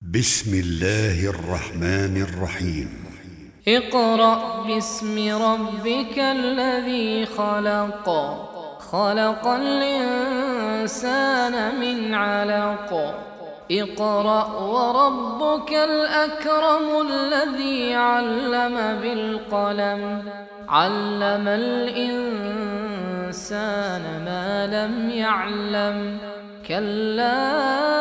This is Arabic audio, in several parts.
بسم الله الرحمن الرحيم. اقرأ باسم ربك الذي خلق، خلق الإنسان من علق. اقرأ وربك الأكرم الذي علم بالقلم، علم الإنسان ما لم يعلم. كلا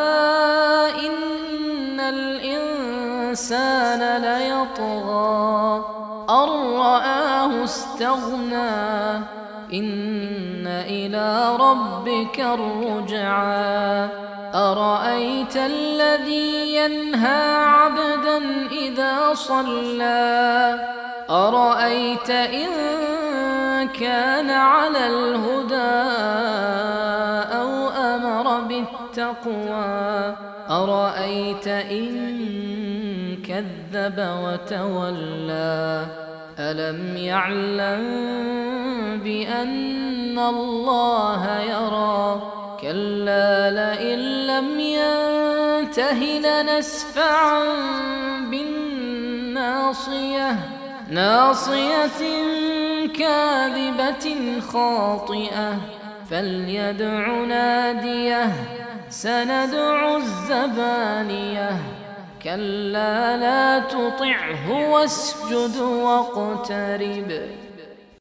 إن الإنسان ليطغى أن رآه استغنى، إن إلى ربك الرجعى. أرأيت الذي ينهى عبدا إذا صلى، أرأيت إن كان على الهدى أو أمر بالتقوى، أرأيت إن كذب وتولى. ألم يعلم بأن الله يرى، كلا لئن لم ينته لنسفعا بالناصية، ناصية كاذبة خاطئة. فليدع ناديه سندع الزبانية. كلا لا تطعه واسجد واقترب.